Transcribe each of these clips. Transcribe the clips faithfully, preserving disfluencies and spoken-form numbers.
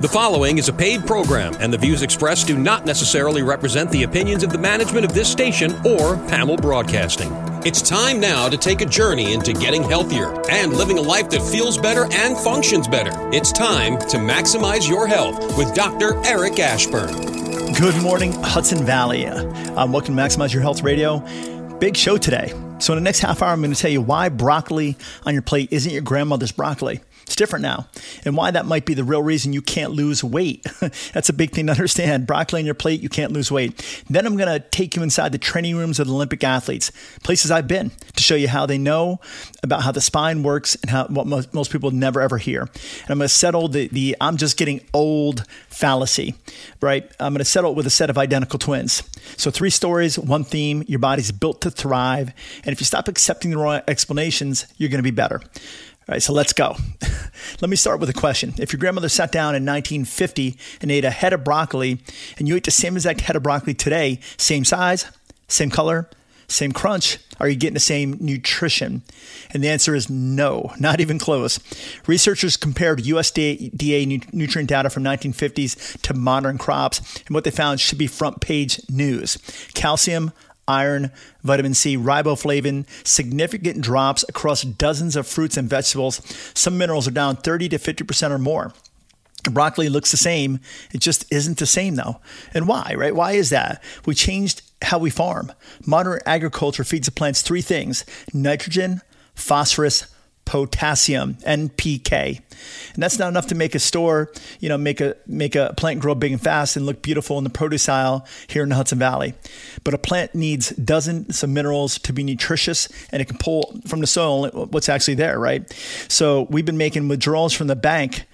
The following is a paid program, and the views expressed do not necessarily represent the opinions of the management of this station or Hamel Broadcasting. It's time now to take a journey into getting healthier and living a life that feels better and functions better. It's time to maximize your health with Doctor Eric Ashburn. Good morning, Hudson Valley. Um, welcome to Maximize Your Health Radio. Big show today. So in the next half hour, I'm going to tell you why broccoli on your plate isn't your grandmother's broccoli. It's different now, and why that might be the real reason you can't lose weight. That's a big thing to understand. Broccoli on your plate, you can't lose weight. Then I'm going to take you inside the training rooms of the Olympic athletes, places I've been, to show you how they know about how the spine works and how what most, most people never ever hear. And I'm going to settle the, the I'm just getting old fallacy, right? I'm going to settle it with a set of identical twins. So three stories, one theme, your body's built to thrive. And if you stop accepting the wrong explanations, you're going to be better. All right, so let's go. Let me start with a question. If your grandmother sat down in nineteen fifty and ate a head of broccoli, and you ate the same exact head of broccoli today, same size, same color, same crunch, are you getting the same nutrition? And the answer is no, not even close. Researchers compared U S D A nutrient data from nineteen fifties to modern crops, and what they found should be front page news. Calcium, iron, vitamin C, riboflavin, significant drops across dozens of fruits and vegetables. Some minerals are down thirty to fifty percent or more. Broccoli looks the same. It just isn't the same though. And why, right? Why is that? We changed how we farm. Modern agriculture feeds the plants three things: nitrogen, phosphorus, potassium, N P K. And that's not enough to make a store, you know, make a make a plant grow big and fast and look beautiful in the produce aisle here in the Hudson Valley. But a plant needs dozens of minerals to be nutritious, and it can pull from the soil what's actually there, right? So we've been making withdrawals from the bank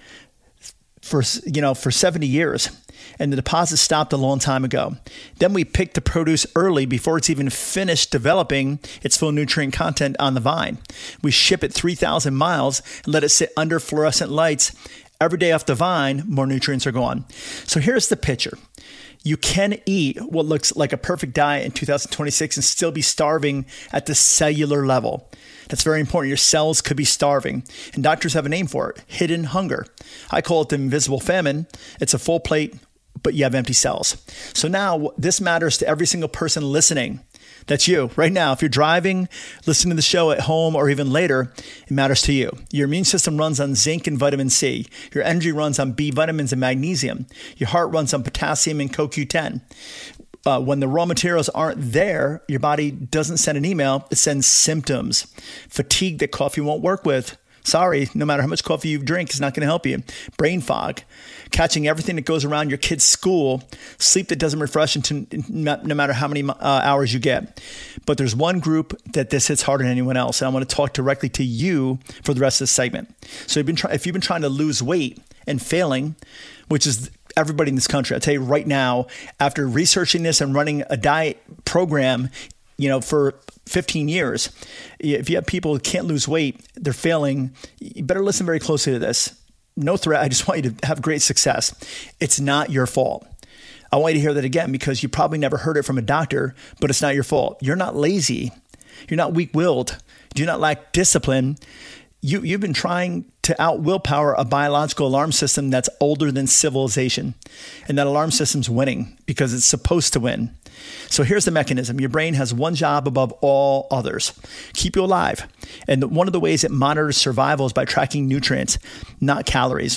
for, you know, for seventy years. And the deposit stopped a long time ago. Then we pick the produce early before it's even finished developing its full nutrient content on the vine. We ship it three thousand miles and let it sit under fluorescent lights. Every day off the vine, more nutrients are gone. So here's the picture. You can eat what looks like a perfect diet in two thousand twenty-six and still be starving at the cellular level. That's very important. Your cells could be starving. And doctors have a name for it: hidden hunger. I call it the invisible famine. It's a full plate, but you have empty cells. So now this matters to every single person listening. That's you right now. If you're driving, listening to the show at home, or even later, it matters to you. Your immune system runs on zinc and vitamin C. Your energy runs on B vitamins and magnesium. Your heart runs on potassium and C O Q ten. Uh, when the raw materials aren't there, your body doesn't send an email. It sends symptoms. Fatigue that coffee won't work with. Sorry, no matter how much coffee you drink, it's not going to help you. Brain fog, catching everything that goes around your kid's school, sleep that doesn't refresh into, no matter how many uh, hours you get. But there's one group that this hits harder than anyone else, and I want to talk directly to you for the rest of this segment. So you've been try- if you've been trying to lose weight and failing, which is everybody in this country, I'll tell you right now, after researching this and running a diet program, you know, for fifteen years, if you have people who can't lose weight, they're failing, you better listen very closely to this. No threat. I just want you to have great success. It's not your fault. I want you to hear that again, because you probably never heard it from a doctor, but it's not your fault. You're not lazy. You're not weak-willed. You do not lack discipline. You, you've been trying to out-willpower a biological alarm system that's older than civilization. And that alarm system's winning because it's supposed to win. So here's the mechanism. Your brain has one job above all others: keep you alive. And one of the ways it monitors survival is by tracking nutrients, not calories.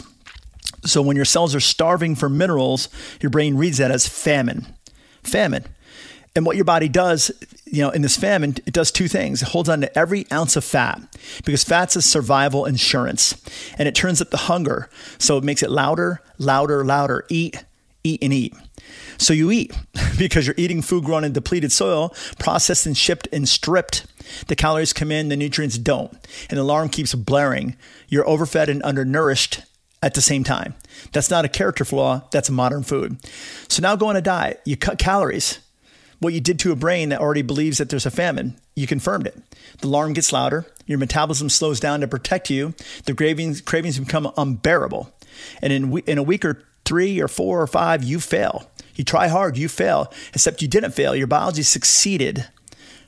So when your cells are starving for minerals, your brain reads that as famine. Famine. And what your body does, you know, in this famine, it does two things. It holds on to every ounce of fat, because fat's a survival insurance, and it turns up the hunger. So it makes it louder, louder, louder. Eat, eat, and eat. So you eat because you're eating food grown in depleted soil, processed and shipped and stripped. The calories come in, the nutrients don't. And the alarm keeps blaring. You're overfed and undernourished at the same time. That's not a character flaw. That's modern food. So now go on a diet. You cut calories. What you did to a brain that already believes that there's a famine, you confirmed it. The alarm gets louder. Your metabolism slows down to protect you. The cravings, cravings become unbearable. And in, in a week or three or four or five, you fail. You try hard, you fail, except you didn't fail. Your biology succeeded.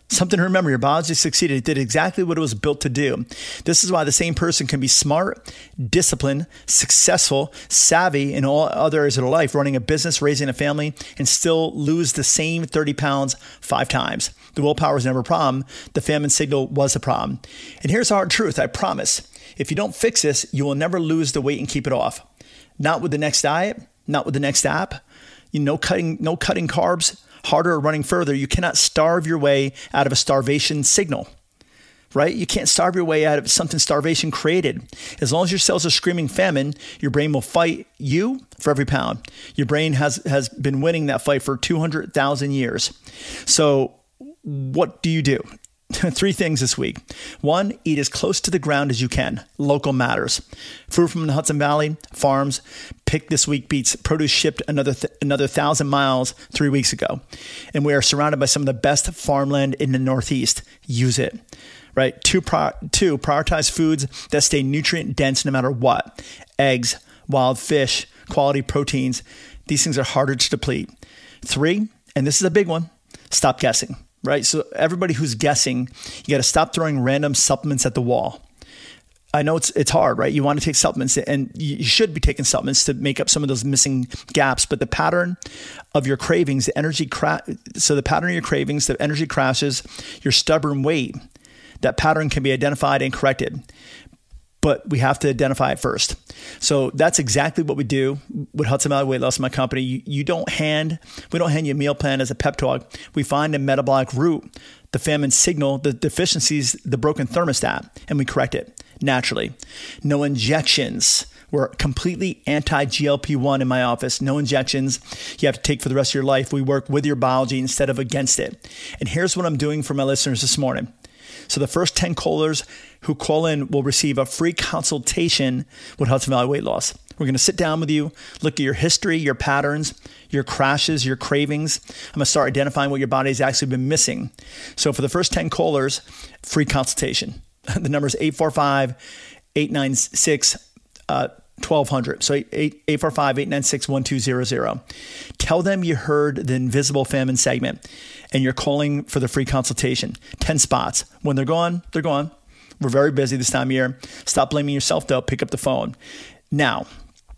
Something to remember, your biology succeeded. It did exactly what it was built to do. This is why the same person can be smart, disciplined, successful, savvy in all other areas of their life, running a business, raising a family, and still lose the same thirty pounds five times. The willpower was never a problem. The famine signal was a problem. And here's the hard truth, I promise. If you don't fix this, you will never lose the weight and keep it off. Not with the next diet, not with the next app. You know, cutting, no cutting carbs, harder or running further. You cannot starve your way out of a starvation signal, right? You can't starve your way out of something starvation created. As long as your cells are screaming famine, your brain will fight you for every pound. Your brain has, has been winning that fight for two hundred thousand years. So what do you do? Three things this week. One, eat as close to the ground as you can. Local matters. Food from the Hudson Valley, farms, pick this week beats produce shipped another th- another thousand miles three weeks ago. And we are surrounded by some of the best farmland in the Northeast. Use it. Right? Two, pri- two prioritize foods that stay nutrient dense no matter what. Eggs, wild fish, quality proteins. These things are harder to deplete. Three, and this is a big one, stop guessing. Right? So everybody who's guessing, you got to stop throwing random supplements at the wall. I know it's it's hard, right? You want to take supplements, and you should be taking supplements to make up some of those missing gaps. But the pattern of your cravings, the energy cra- so the pattern of your cravings, the energy crashes, your stubborn weight, that pattern can be identified and corrected. But we have to identify it first. So that's exactly what we do with Hudson Valley Weight Loss, my company. You, you don't hand, we don't hand you a meal plan as a pep talk. We find a metabolic root, the famine signal, the deficiencies, the broken thermostat, and we correct it naturally. No injections. We're completely anti-G L P one in my office. No injections you have to take for the rest of your life. We work with your biology instead of against it. And here's what I'm doing for my listeners this morning. So the first ten callers who call in will receive a free consultation with Hudson Valley Weight Loss. We're going to sit down with you, look at your history, your patterns, your crashes, your cravings. I'm going to start identifying what your body's actually been missing. So for the first ten callers, free consultation. The number is eight four five, eight nine six, twelve hundred. So eight four five, eight nine six, one two zero zero. Tell them you heard the Invisible Famine segment and you're calling for the free consultation. ten spots. When they're gone, they're gone. We're very busy this time of year. Stop blaming yourself though. Pick up the phone. Now,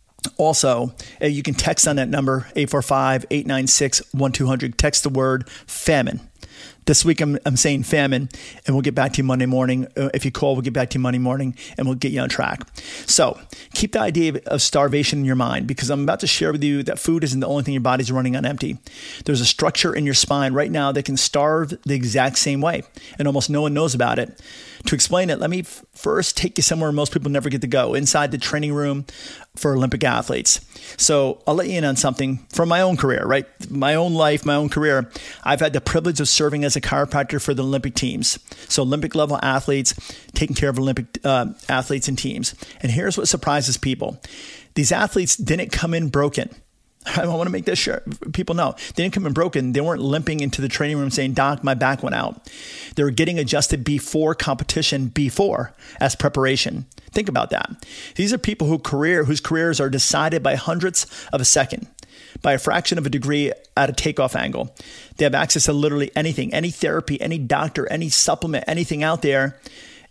also, you can text on that number, eight four five, eight nine six, one two zero zero. Text the word famine. This week, I'm, I'm saying famine, and we'll get back to you Monday morning. Uh, if you call, we'll get back to you Monday morning, and we'll get you on track. So keep the idea of starvation in your mind, because I'm about to share with you that food isn't the only thing your body's running on empty. There's a structure in your spine right now that can starve the exact same way, and almost no one knows about it. To explain it, let me f- first take you somewhere most people never get to go, inside the training room for Olympic athletes. So I'll let you in on something from my own career, right? My own life, my own career. I've had the privilege of serving as a chiropractor for the Olympic teams. So Olympic level athletes, taking care of Olympic uh, athletes and teams. And here's what surprises people. These athletes didn't come in broken. I want to make this sure people know. They didn't come in broken. They weren't limping into the training room saying, "Doc, my back went out." They were getting adjusted before competition, before as preparation. Think about that. These are people who career whose careers are decided by hundredths of a second, by a fraction of a degree at a takeoff angle. They have access to literally anything, any therapy, any doctor, any supplement, anything out there,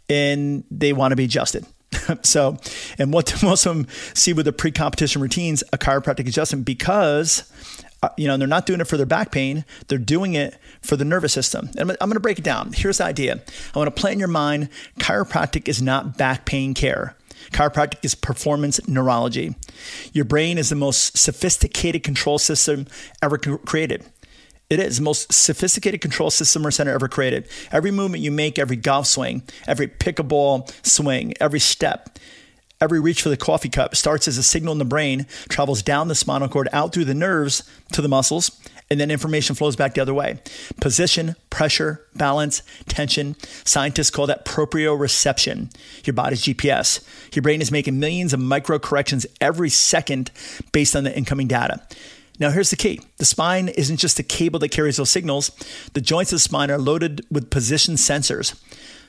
and they want to be adjusted. So, and what most of them see with the pre-competition routines, a chiropractic adjustment, because, uh, you know, they're not doing it for their back pain. They're doing it for the nervous system. And I'm, I'm going to break it down. Here's the idea. I want to plant in your mind, chiropractic is not back pain care. Chiropractic is performance neurology. Your brain is the most sophisticated control system ever created. It is the most sophisticated control system or center ever created. Every movement you make, every golf swing, every pickleball swing, every step, every reach for the coffee cup starts as a signal in the brain, travels down the spinal cord, out through the nerves to the muscles, and then information flows back the other way. Position, pressure, balance, tension. Scientists call that proprioception, your body's G P S. Your brain is making millions of micro corrections every second based on the incoming data. Now, here's the key. The spine isn't just a cable that carries those signals. The joints of the spine are loaded with position sensors.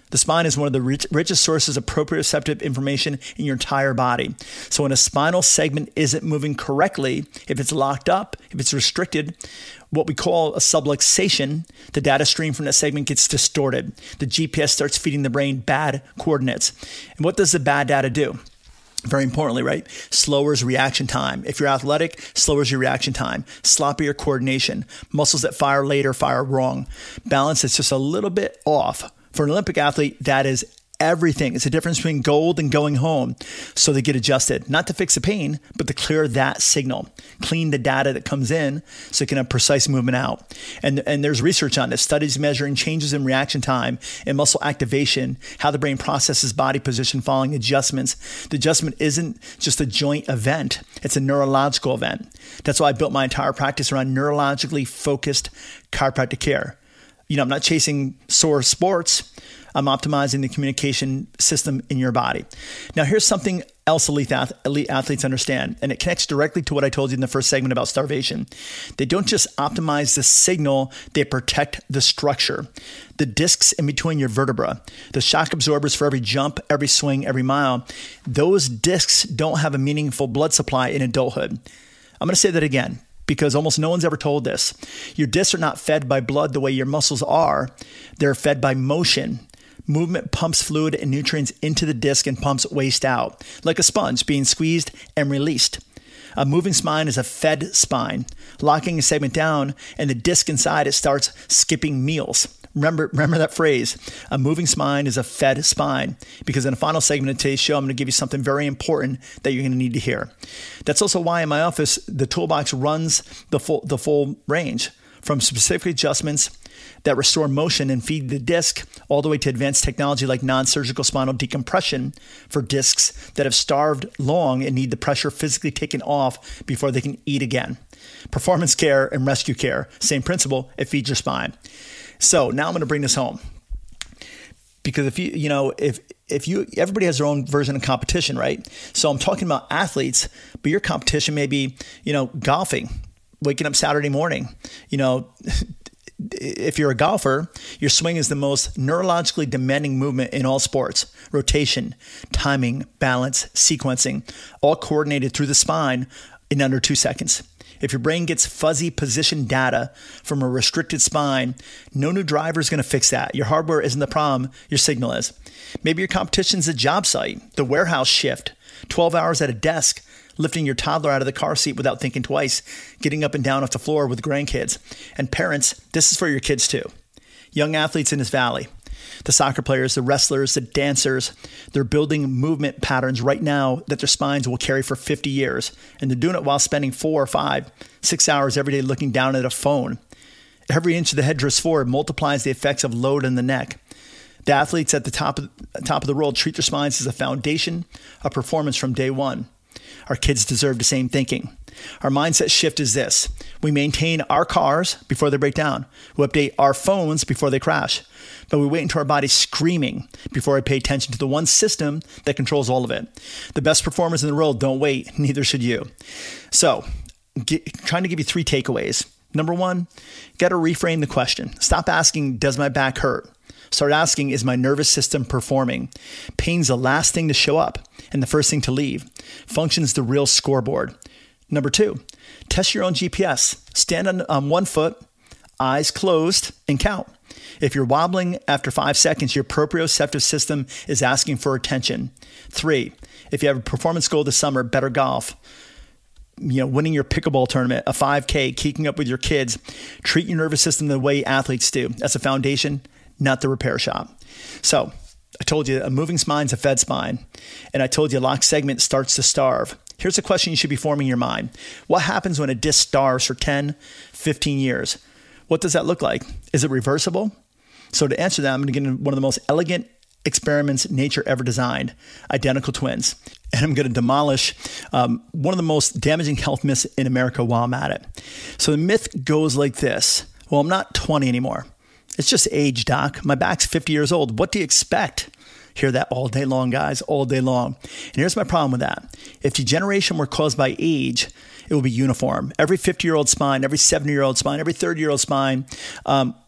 The spine is one of the rich, richest sources of proprioceptive information in your entire body. So when a spinal segment isn't moving correctly, if it's locked up, if it's restricted, what we call a subluxation, the data stream from that segment gets distorted. The G P S starts feeding the brain bad coordinates. And what does the bad data do? Very importantly, right? Slowers reaction time. If you're athletic, slowers your reaction time. Sloppier coordination. Muscles that fire later fire wrong. Balance that's just a little bit off. For an Olympic athlete, that is everything. It's the difference between gold and going home. So they get adjusted, not to fix the pain, but to clear that signal, clean the data that comes in so it can have precise movement out. And, and there's research on this, studies measuring changes in reaction time and muscle activation, how the brain processes body position following adjustments. The adjustment isn't just a joint event. It's a neurological event. That's why I built my entire practice around neurologically focused chiropractic care. You know, I'm not chasing sore sports. I'm optimizing the communication system in your body. Now, here's something else elite, ath- elite athletes understand, and it connects directly to what I told you in the first segment about starvation. They don't just optimize the signal, they protect the structure. The discs in between your vertebra, the shock absorbers for every jump, every swing, every mile, those discs don't have a meaningful blood supply in adulthood. I'm going to say that again, because almost no one's ever told this. Your discs are not fed by blood the way your muscles are. They're fed by motion. Movement pumps fluid and nutrients into the disc and pumps waste out, like a sponge being squeezed and released. A moving spine is a fed spine, locking a segment down, and the disc inside it starts skipping meals. Remember, remember that phrase. A moving spine is a fed spine, because in the final segment of today's show, I'm going to give you something very important that you're going to need to hear. That's also why in my office, the toolbox runs the full, the full range, from specific adjustments that restore motion and feed the disc, all the way to advanced technology like non-surgical spinal decompression for discs that have starved long and need the pressure physically taken off before they can eat again. Performance care and rescue care, same principle, it feeds your spine. So now I'm going to bring this home, because if you, you know, if, if you, everybody has their own version of competition, right? So I'm talking about athletes, but your competition may be, you know, golfing, waking up Saturday morning, you know, if you're a golfer, your swing is the most neurologically demanding movement in all sports. Rotation, timing, balance, sequencing, all coordinated through the spine in under two seconds. If your brain gets fuzzy position data from a restricted spine, no new driver is going to fix that. Your hardware isn't the problem, your signal is. Maybe your competition's a job site, the warehouse shift, twelve hours at a desk, lifting your toddler out of the car seat without thinking twice, getting up and down off the floor with grandkids. And parents, this is for your kids too. Young athletes in this valley, the soccer players, the wrestlers, the dancers, they're building movement patterns right now that their spines will carry for fifty years. And they're doing it while spending four or five, six hours every day looking down at a phone. Every inch of the head drifts forward multiplies the effects of load in the neck. The athletes at the top of, top of the world treat their spines as a foundation of performance from day one. Our kids deserve the same thinking. Our mindset shift is this. We maintain our cars before they break down. We update our phones before they crash. But we wait until our body's screaming before I pay attention to the one system that controls all of it. The best performers in the world don't wait. Neither should you. So, get, trying to give you three takeaways. Number one, got to reframe the question. Stop asking, does my back hurt? Start asking, is my nervous system performing? Pain's the last thing to show up and the first thing to leave. Function's the real scoreboard. Number two, test your own G P S. Stand on, on one foot, eyes closed, and count. If you're wobbling after five seconds, your proprioceptive system is asking for attention. Three, if you have a performance goal this summer, better golf, you know, winning your pickleball tournament, a five K, keeping up with your kids, treat your nervous system the way athletes do. That's a foundation, not the repair shop. So I told you a moving spine's a fed spine. And I told you locked segment starts to starve. Here's a question you should be forming in your mind. What happens when a disc starves for ten, fifteen years? What does that look like? Is it reversible? So to answer that, I'm going to get into one of the most elegant experiments nature ever designed, identical twins. And I'm going to demolish um, one of the most damaging health myths in America while I'm at it. So the myth goes like this. Well, I'm not twenty anymore. It's just age, doc. My back's fifty years old. What do you expect? Hear that all day long, guys, all day long. And here's my problem with that. If degeneration were caused by age, it would be uniform. Every fifty-year-old spine, every seventy-year-old spine, every thirty-year-old spine, um,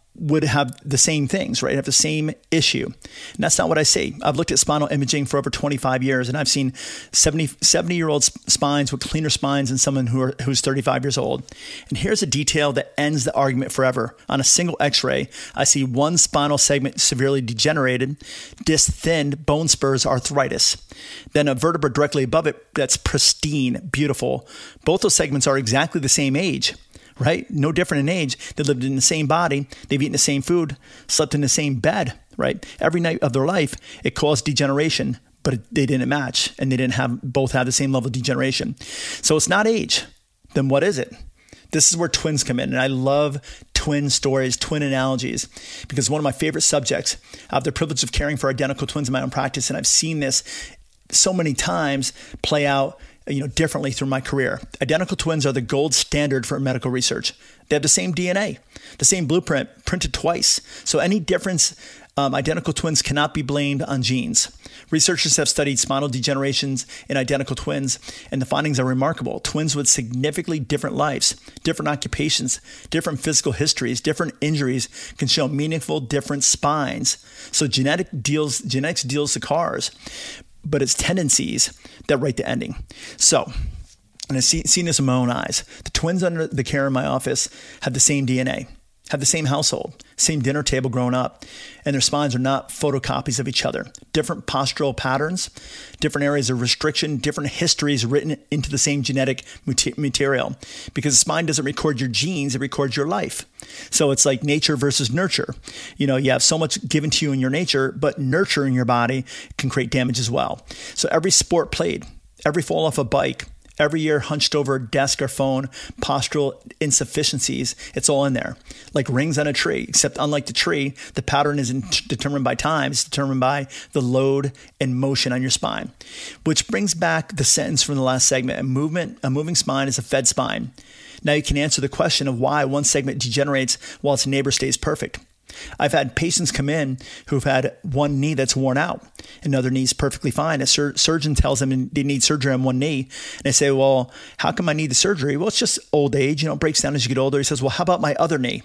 would have the same things, right? Have the same issue. And that's not what I see. I've looked at spinal imaging for over twenty-five years, and I've seen seventy, seventy-year-old spines with cleaner spines than someone who are, who's thirty-five years old. And here's a detail that ends the argument forever. On a single x-ray, I see one spinal segment severely degenerated, disc thinned, bone spurs, arthritis. Then a vertebra directly above it that's pristine, beautiful. Both those segments are exactly the same age. Right? No different in age. They lived in the same body. They've eaten the same food, slept in the same bed, right? Every night of their life, it caused degeneration, but it, they didn't match, and they didn't have both have the same level of degeneration. So it's not age. Then what is it? This is where twins come in. And I love twin stories, twin analogies, because one of my favorite subjects. I have the privilege of caring for identical twins in my own practice, and I've seen this so many times play out you know, differently through my career. Identical twins are the gold standard for medical research. They have the same D N A, the same blueprint, printed twice. So any difference, um, identical twins cannot be blamed on genes. Researchers have studied spinal degenerations in identical twins, and the findings are remarkable. Twins with significantly different lives, different occupations, different physical histories, different injuries can show meaningful different spines. So genetic deals, genetics deals the cards, but it's tendencies that write the ending. So, and I've seen, seen this in my own eyes. The twins under the care in my office have the same D N A, have the same household, same dinner table growing up, and their spines are not photocopies of each other. Different postural patterns, different areas of restriction, different histories written into the same genetic material. Because the spine doesn't record your genes, it records your life. So it's like nature versus nurture. You know, you have so much given to you in your nature, but nurture in your body can create damage as well. So every sport played, every fall off a bike, every year hunched over a desk or phone, postural insufficiencies, it's all in there. Like rings on a tree, except unlike the tree, the pattern isn't determined by time, it's determined by the load and motion on your spine. Which brings back the sentence from the last segment, a movement, a moving spine is a fed spine. Now you can answer the question of why one segment degenerates while its neighbor stays perfect. I've had patients come in who've had one knee that's worn out, another knee's perfectly fine. A sur- surgeon tells them they need surgery on one knee. And they say, well, how come I need the surgery? Well, it's just old age. You know, it breaks down as you get older. He says, well, how about my other knee?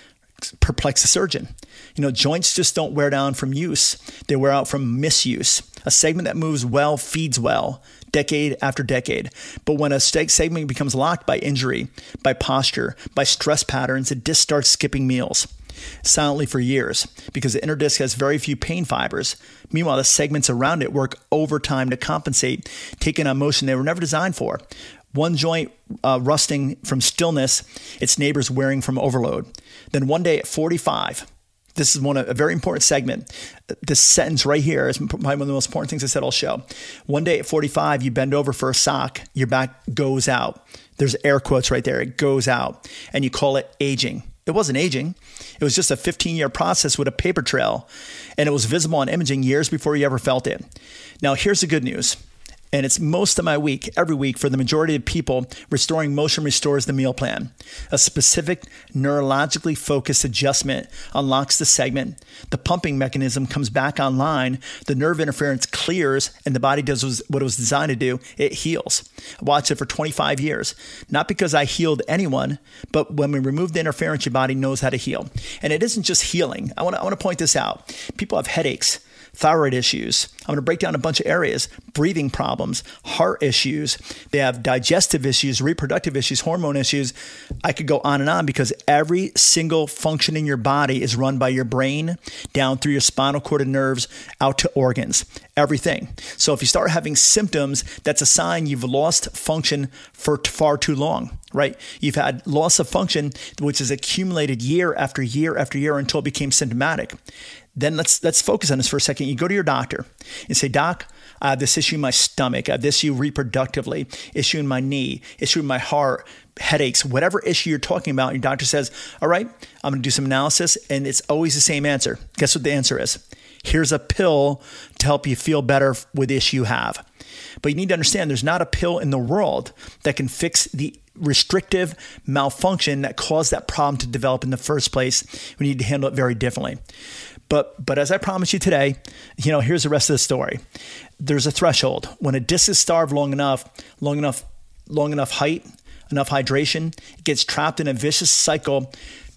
Perplex the surgeon. You know, joints just don't wear down from use. They wear out from misuse. A segment that moves well feeds well, decade after decade. But when a segment becomes locked by injury, by posture, by stress patterns, the disc starts skipping meals silently for years because the inner disc has very few pain fibers. Meanwhile, the segments around it work overtime to compensate, taking on motion they were never designed for. One joint uh, rusting from stillness, its neighbors wearing from overload. Then one day at forty-five, this is one a very important segment. This sentence right here is probably one of the most important things I said all show. One day at forty-five, you bend over for a sock, your back goes out. There's air quotes right there. It goes out, and you call it aging. It wasn't aging. It was just a fifteen-year process with a paper trail, and it was visible on imaging years before you ever felt it. Now, here's the good news. And it's most of my week, every week, for the majority of people, restoring motion restores the meal plan. A specific neurologically focused adjustment unlocks the segment. The pumping mechanism comes back online. The nerve interference clears, and the body does what it was designed to do. It heals. I watched it for twenty-five years. Not because I healed anyone, but when we remove the interference, your body knows how to heal. And it isn't just healing. I want to, I want to point this out. People have headaches, thyroid issues. I'm going to break down a bunch of areas, breathing problems, heart issues. They have digestive issues, reproductive issues, hormone issues. I could go on and on because every single function in your body is run by your brain down through your spinal cord and nerves out to organs, everything. So if you start having symptoms, that's a sign you've lost function for far too long, right? You've had loss of function, which is accumulated year after year after year until it became symptomatic. Then let's let's focus on this for a second. You go to your doctor and say, Doc, I have this issue in my stomach, I have this issue reproductively, issue in my knee, issue in my heart, headaches, whatever issue you're talking about. Your doctor says, all right, I'm going to do some analysis, and it's always the same answer. Guess what the answer is? Here's a pill to help you feel better with the issue you have. But you need to understand there's not a pill in the world that can fix the restrictive malfunction that caused that problem to develop in the first place. We need to handle it very differently. But but as I promised you today, you know, here's the rest of the story. There's a threshold. When a disc is starved long enough, long enough, long enough height, enough hydration, it gets trapped in a vicious cycle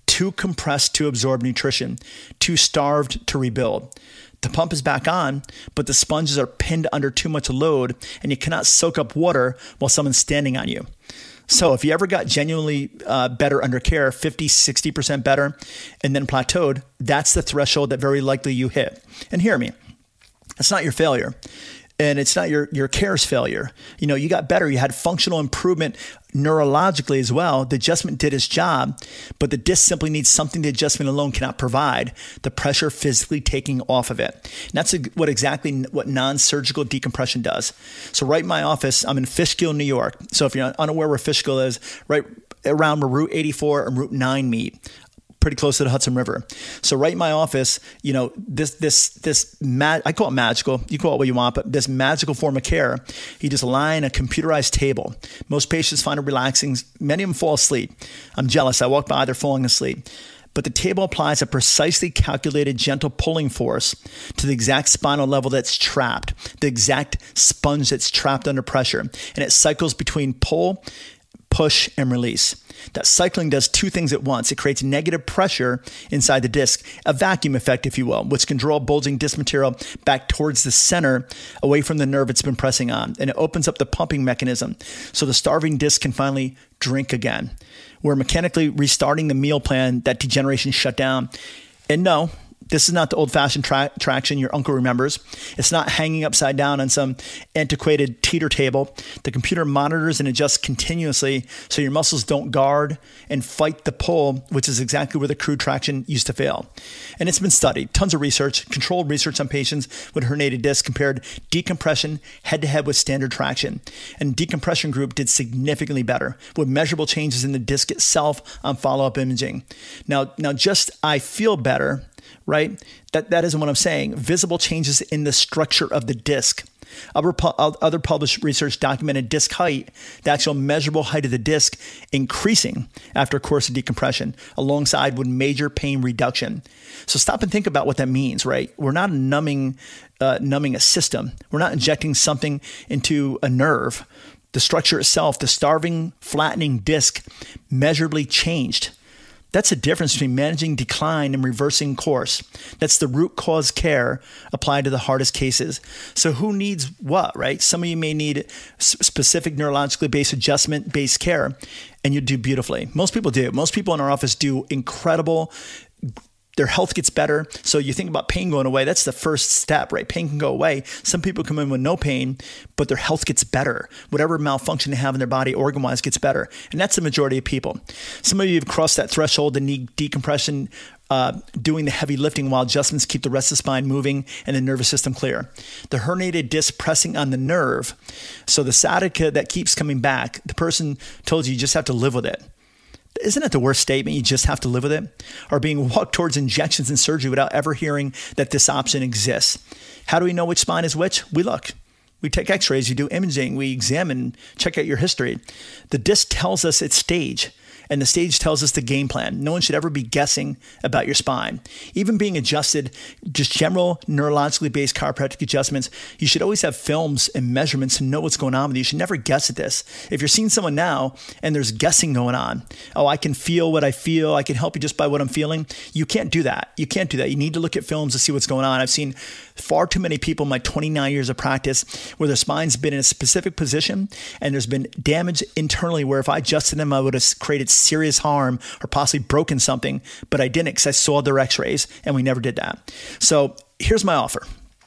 too compressed to absorb nutrition, too starved to rebuild. The pump is back on, but the sponges are pinned under too much load and you cannot soak up water while someone's standing on you. So if you ever got genuinely uh, better under care, fifty, sixty percent better, and then plateaued, that's the threshold that very likely you hit. And hear me, it's not your failure. And it's not your, your care's failure. You know, you got better. You had functional improvement neurologically as well. The adjustment did its job, but the disc simply needs something the adjustment alone cannot provide, the pressure physically taking off of it. And that's what exactly what non-surgical decompression does. So right in my office, I'm in Fishkill, New York. So if you're unaware where Fishkill is, right around where Route eighty-four and Route nine meet, pretty close to the Hudson River. So right in my office, you know, this, this, this, ma- I call it magical. You call it what you want, but this magical form of care, you just lie on a computerized table. Most patients find it relaxing. Many of them fall asleep. I'm jealous. I walk by, they're falling asleep. But the table applies a precisely calculated gentle pulling force to the exact spinal level that's trapped, the exact sponge that's trapped under pressure. And it cycles between pull, push, and release. That cycling does two things at once. It creates negative pressure inside the disc, a vacuum effect, if you will, which can draw bulging disc material back towards the center, away from the nerve it's been pressing on. And it opens up the pumping mechanism so the starving disc can finally drink again. We're mechanically restarting the meal plan that degeneration shut down. And no, this is not the old-fashioned tra- traction your uncle remembers. It's not hanging upside down on some antiquated teeter table. The computer monitors and adjusts continuously so your muscles don't guard and fight the pull, which is exactly where the crude traction used to fail. And it's been studied. Tons of research, controlled research on patients with herniated disc compared decompression head-to-head with standard traction. And decompression group did significantly better with measurable changes in the disc itself on follow-up imaging. Now, now just I feel better, right? That that isn't what I'm saying. Visible changes in the structure of the disc. Other, other published research documented disc height, the actual measurable height of the disc, increasing after a course of decompression, alongside with major pain reduction. So stop and think about what that means, right? We're not numbing, uh, numbing a system. We're not injecting something into a nerve. The structure itself, the starving, flattening disc, measurably changed. That's the difference between managing decline and reversing course. That's the root cause care applied to the hardest cases. So who needs what, right? Some of you may need specific neurologically based adjustment based care, and you do beautifully. Most people do. Most people in our office do incredible. Their health gets better. So you think about pain going away. That's the first step, right? Pain can go away. Some people come in with no pain, but their health gets better. Whatever malfunction they have in their body organ-wise gets better. And that's the majority of people. Some of you have crossed that threshold and need decompression, uh, doing the heavy lifting while adjustments keep the rest of the spine moving and the nervous system clear. The herniated disc pressing on the nerve. So the sciatica that keeps coming back, the person told you you just have to live with it. Isn't that the worst statement? You just have to live with it? Or being walked towards injections and surgery without ever hearing that this option exists. How do we know which spine is which? We look. We take x-rays, you do imaging, we examine, check out your history. The disc tells us its stage, and the stage tells us the game plan. No one should ever be guessing about your spine. Even being adjusted, just general neurologically based chiropractic adjustments, you should always have films and measurements to know what's going on with you. You should never guess at this. If you're seeing someone now and there's guessing going on, oh, I can feel what I feel, I can help you just by what I'm feeling, you can't do that. You can't do that. You need to look at films to see what's going on. I've seen far too many people in my twenty-nine years of practice where their spine's been in a specific position and there's been damage internally where if I adjusted them, I would have created serious harm or possibly broken something, but I didn't because I saw their x-rays and we never did that. So here's my offer.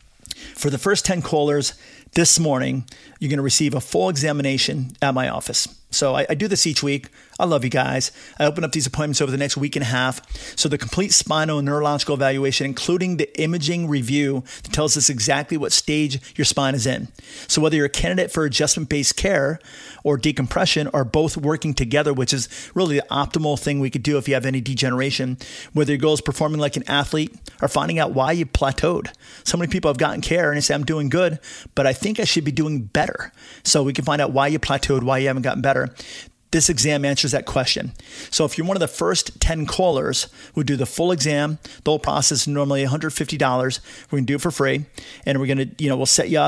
For the first ten callers this morning, you're going to receive a full examination at my office. So I, I do this each week. I love you guys. I open up these appointments over the next week and a half. So the complete spinal and neurological evaluation, including the imaging review that tells us exactly what stage your spine is in. So whether you're a candidate for adjustment-based care or decompression are both working together, which is really the optimal thing we could do if you have any degeneration, whether your goal is performing like an athlete or finding out why you plateaued. So many people have gotten care and they say, I'm doing good, but I think I should be doing better. So we can find out why you plateaued, why you haven't gotten better. This exam answers that question. So if you're one of the first ten callers who do the full exam, the whole process is normally one hundred fifty dollars. We're going to do it for free. And we're going to, you know, we'll set you up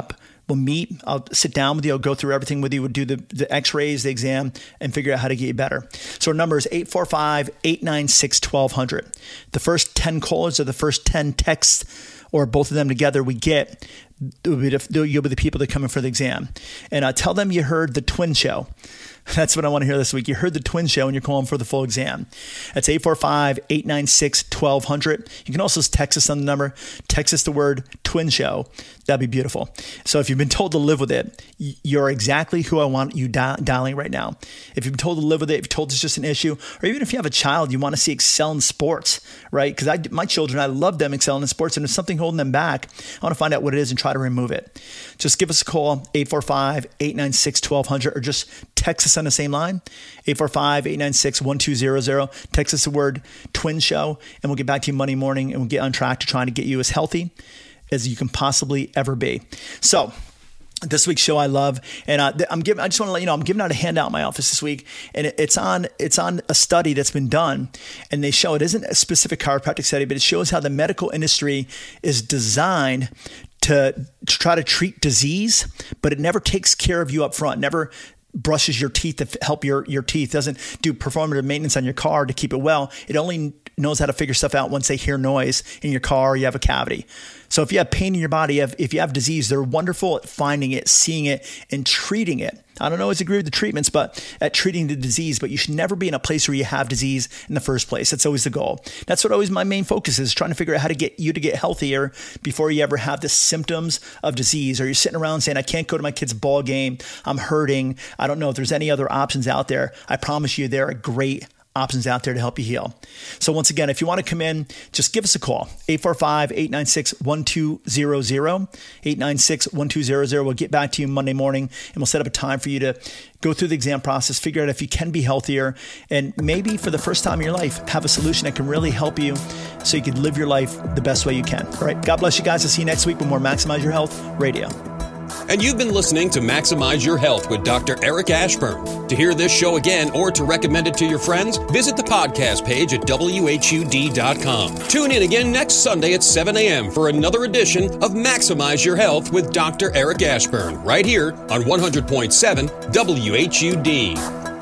We'll meet. I'll sit down with you. I'll go through everything with you. We'll do the, the x-rays, the exam, and figure out how to get you better. So our number is eight four five, eight nine six, one two zero zero. The first ten callers or the first ten texts or both of them together we get, you'll be the, you'll be the people that come in for the exam. And uh, tell them you heard the Twin Show. That's what I want to hear this week. You heard the Twin Show and you're calling for the full exam. That's eight four five, eight nine six, one two zero zero. You can also text us on the number. Text us the word Twin Show. That'd be beautiful. So if you've been told to live with it, you're exactly who I want you di- dialing right now. If you've been told to live with it, if you're told it's just an issue, or even if you have a child you want to see excel in sports, right? Because I, my children, I love them excelling in sports, and there's something holding them back. I want to find out what it is and try to remove it. Just give us a call, eight four five, eight nine six, one two zero zero, or just text us on the same line, eight four five, eight nine six, one two zero zero. Text us the word Twin Show, and we'll get back to you Monday morning, and we'll get on track to trying to get you as healthy as you can possibly ever be. So this week's show I love, and uh, I'm giving. I just want to let you know I'm giving out a handout in my office this week, and it, it's on it's on a study that's been done, and they show it isn't a specific chiropractic study, but it shows how the medical industry is designed to, to try to treat disease, but it never takes care of you up front. Never brushes your teeth to help your your teeth. Doesn't do preventative maintenance on your car to keep it well. It only knows how to figure stuff out once they hear noise in your car or you have a cavity. So if you have pain in your body, if, if you have disease, they're wonderful at finding it, seeing it, and treating it. I don't always agree with the treatments, but at treating the disease, but you should never be in a place where you have disease in the first place. That's always the goal. That's what always my main focus is, trying to figure out how to get you to get healthier before you ever have the symptoms of disease, or you're sitting around saying, I can't go to my kid's ball game. I'm hurting. I don't know if there's any other options out there. I promise you there are great options out there to help you heal. So once again, if you want to come in, just give us a call, eight four five, eight nine six, one two zero zero, eight nine six, one two zero zero. We'll get back to you Monday morning, and we'll set up a time for you to go through the exam process, figure out if you can be healthier, and maybe for the first time in your life, have a solution that can really help you so you can live your life the best way you can. All right. God bless you guys. I'll see you next week with more Maximize Your Health Radio. And you've been listening to Maximize Your Health with Doctor Eric Ashburn. To hear this show again or to recommend it to your friends, visit the podcast page at W H U D dot com. Tune in again next Sunday at seven a.m. for another edition of Maximize Your Health with Doctor Eric Ashburn, right here on one hundred point seven W H U D.